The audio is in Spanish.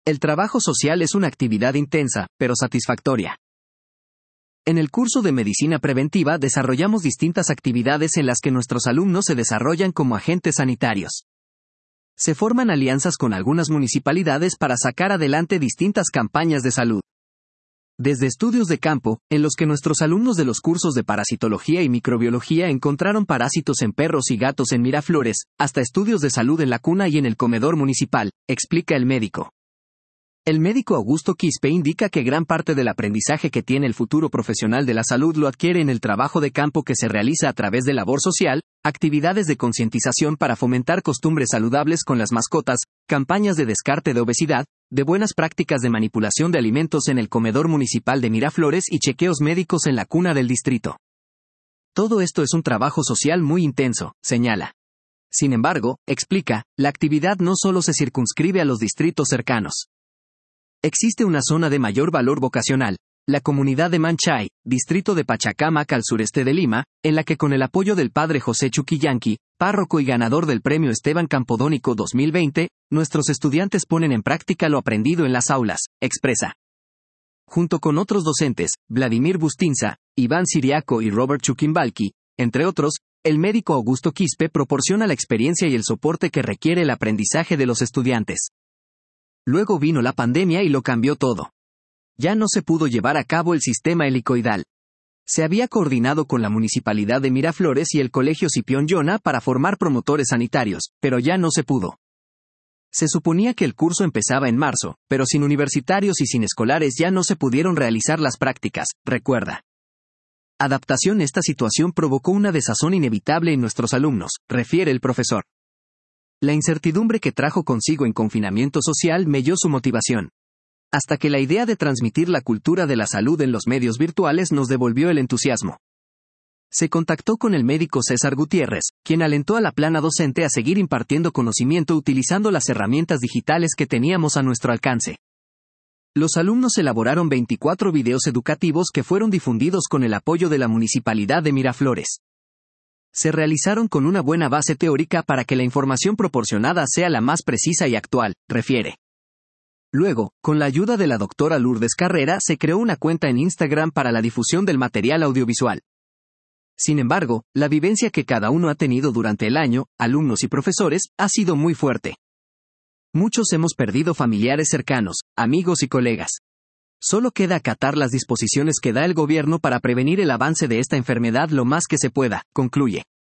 El trabajo social es una actividad intensa, pero satisfactoria. En el curso de Medicina Preventiva desarrollamos distintas actividades en las que nuestros alumnos se desarrollan como agentes sanitarios. Se forman alianzas con algunas municipalidades para sacar adelante distintas campañas de salud. Desde estudios de campo, en los que nuestros alumnos de los cursos de parasitología y microbiología encontraron parásitos en perros y gatos en Miraflores, hasta estudios de salud en la cuna y en el comedor municipal, explica el médico. El médico Augusto Quispe indica que gran parte del aprendizaje que tiene el futuro profesional de la salud lo adquiere en el trabajo de campo que se realiza a través de labor social, actividades de concientización para fomentar costumbres saludables con las mascotas, campañas de descarte de obesidad, de buenas prácticas de manipulación de alimentos en el comedor municipal de Miraflores y chequeos médicos en la cuna del distrito. Todo esto es un trabajo social muy intenso, señala. Sin embargo, explica, la actividad no solo se circunscribe a los distritos cercanos. Existe una zona de mayor valor vocacional, la comunidad de Manchay, distrito de Pachacámac al sureste de Lima, en la que con el apoyo del padre José Chuquillanqui, párroco y ganador del premio Esteban Campodónico 2020, nuestros estudiantes ponen en práctica lo aprendido en las aulas, expresa. Junto con otros docentes, Vladimir Bustinza, Iván Siriaco y Robert Chuquimbalqui, entre otros, el médico Augusto Quispe proporciona la experiencia y el soporte que requiere el aprendizaje de los estudiantes. Luego vino la pandemia y lo cambió todo. Ya no se pudo llevar a cabo el sistema helicoidal. Se había coordinado con la Municipalidad de Miraflores y el Colegio Scipión Yona para formar promotores sanitarios, pero ya no se pudo. Se suponía que el curso empezaba en marzo, pero sin universitarios y sin escolares ya no se pudieron realizar las prácticas, recuerda. Adaptación. Esta situación provocó una desazón inevitable en nuestros alumnos, refiere el profesor. La incertidumbre que trajo consigo en confinamiento social melló su motivación. Hasta que la idea de transmitir la cultura de la salud en los medios virtuales nos devolvió el entusiasmo. Se contactó con el médico César Gutiérrez, quien alentó a la plana docente a seguir impartiendo conocimiento utilizando las herramientas digitales que teníamos a nuestro alcance. Los alumnos elaboraron 24 videos educativos que fueron difundidos con el apoyo de la Municipalidad de Miraflores. Se realizaron con una buena base teórica para que la información proporcionada sea la más precisa y actual, refiere. Luego, con la ayuda de la doctora Lourdes Carrera, se creó una cuenta en Instagram para la difusión del material audiovisual. Sin embargo, la vivencia que cada uno ha tenido durante el año, alumnos y profesores, ha sido muy fuerte. Muchos hemos perdido familiares cercanos, amigos y colegas. Solo queda acatar las disposiciones que da el gobierno para prevenir el avance de esta enfermedad lo más que se pueda, concluye.